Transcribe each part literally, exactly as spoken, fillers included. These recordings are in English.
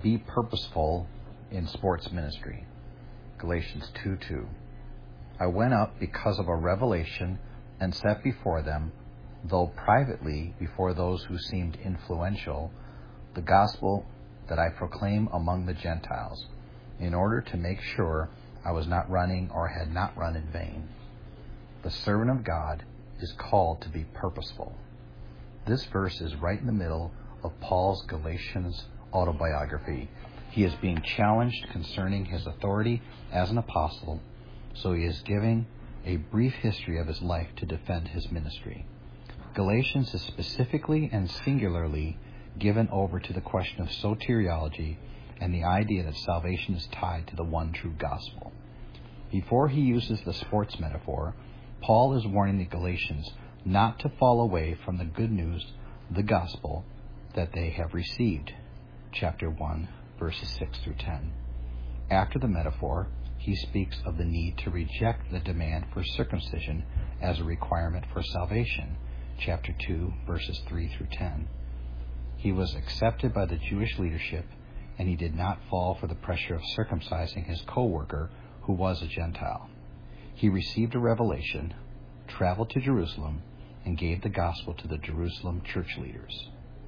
be purposeful in sports ministry. Galatians two two. I went up because of a revelation and set before them, though privately before those who seemed influential, the gospel that I proclaim among the Gentiles, in order to make sure I was not running or had not run in vain. The servant of God is called to be purposeful. This verse is right in the middle of Paul's Galatians autobiography. He is being challenged concerning his authority as an apostle, so he is giving a brief history of his life to defend his ministry. Galatians is specifically and singularly given over to the question of soteriology and the idea that salvation is tied to the one true gospel. Before he uses the sports metaphor, Paul is warning the Galatians not to fall away from the good news, the gospel, that they have received. Chapter one, verses six through ten. After the metaphor, he speaks of the need to reject the demand for circumcision as a requirement for salvation. Chapter two, verses three through ten. He was accepted by the Jewish leadership, and he did not fall for the pressure of circumcising his co-worker, who was a Gentile. He received a revelation, traveled to Jerusalem, and gave the gospel to the Jerusalem church leaders.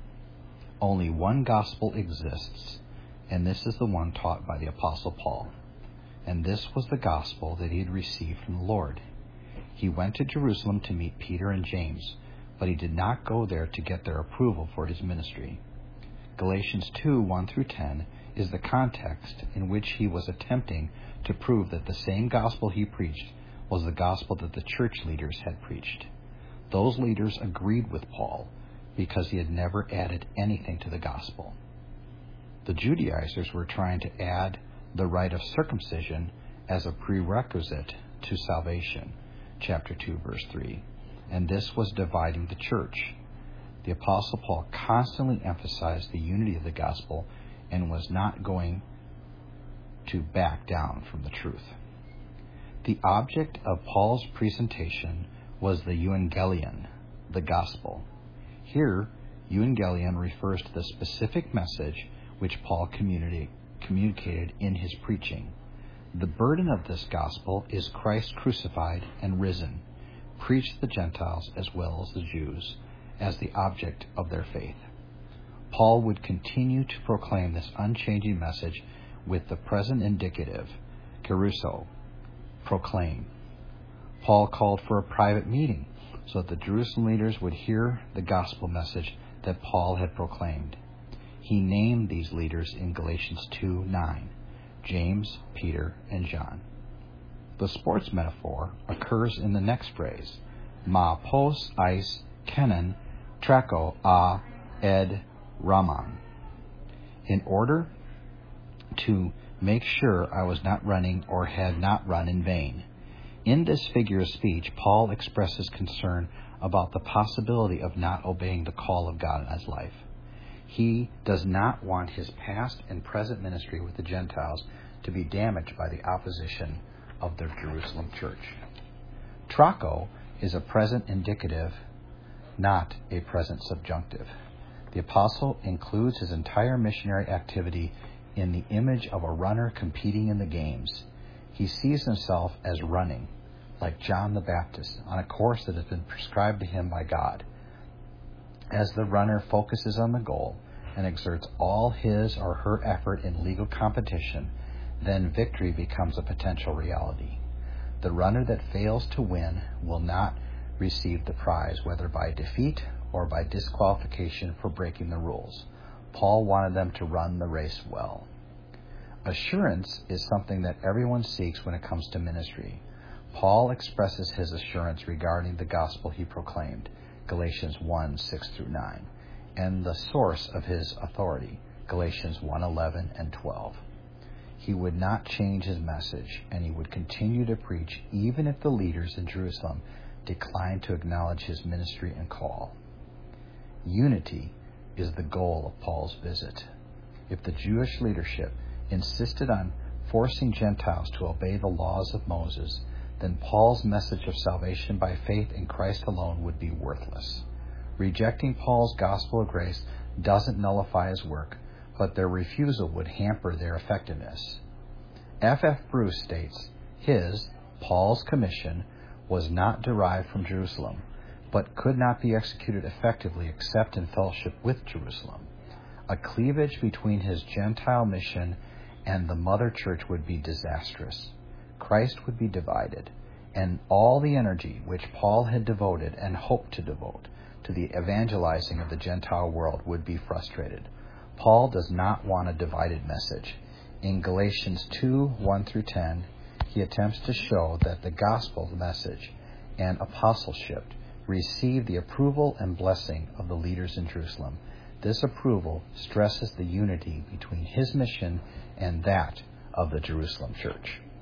Only one gospel exists, and this is the one taught by the Apostle Paul. And this was the gospel that he had received from the Lord. He went to Jerusalem to meet Peter and James, but he did not go there to get their approval for his ministry. Galatians two, one through ten is the context in which he was attempting to prove that the same gospel he preached was the gospel that the church leaders had preached. Those leaders agreed with Paul because he had never added anything to the gospel. The Judaizers were trying to add the rite of circumcision as a prerequisite to salvation, chapter two, verse three, and this was dividing the church. The Apostle Paul constantly emphasized the unity of the gospel and was not going to back down from the truth. The object of Paul's presentation was the euangelion, the gospel. Here, euangelion refers to the specific message which Paul communi- communicated in his preaching. The burden of this gospel is Christ crucified and risen, preached to the Gentiles as well as the Jews, as the object of their faith. Paul would continue to proclaim this unchanging message with the present indicative, kerusso, proclaim. Paul called for a private meeting so that the Jerusalem leaders would hear the gospel message that Paul had proclaimed. He named these leaders in Galatians two nine, James, Peter, and John. The sports metaphor occurs in the next phrase, ma pos eis kenon tracho a ed Raman. In order to make sure I was not running or had not run in vain. In this figure of speech, Paul expresses concern about the possibility of not obeying the call of God in his life. He does not want his past and present ministry with the Gentiles to be damaged by the opposition of the Jerusalem church. Tracho is a present indicative, not a present subjunctive. The apostle includes his entire missionary activity in the image of a runner competing in the games. He sees himself as running, like John the Baptist, on a course that has been prescribed to him by God. As the runner focuses on the goal and exerts all his or her effort in legal competition, then victory becomes a potential reality. The runner that fails to win will not receive the prize, whether by defeat or by disqualification for breaking the rules. Paul wanted them to run the race well. Assurance is something that everyone seeks when it comes to ministry. Paul expresses his assurance regarding the gospel he proclaimed, Galatians one six through nine, and the source of his authority, Galatians one eleven and twelve. He would not change his message, and he would continue to preach even if the leaders in Jerusalem declined to acknowledge his ministry and call. Unity is the goal of Paul's visit. If the Jewish leadership insisted on forcing Gentiles to obey the laws of Moses, then Paul's message of salvation by faith in Christ alone would be worthless. Rejecting Paul's gospel of grace doesn't nullify his work, but their refusal would hamper their effectiveness. F F Bruce states, his, Paul's, commission was not derived from Jerusalem, but could not be executed effectively except in fellowship with Jerusalem. A cleavage between his Gentile mission and the mother church would be disastrous. Christ would be divided, and all the energy which Paul had devoted and hoped to devote to the evangelizing of the Gentile world would be frustrated. Paul does not want a divided message. In Galatians two, one through ten, he attempts to show that the gospel message and apostleship received the approval and blessing of the leaders in Jerusalem. This approval stresses the unity between his mission and that of the Jerusalem church.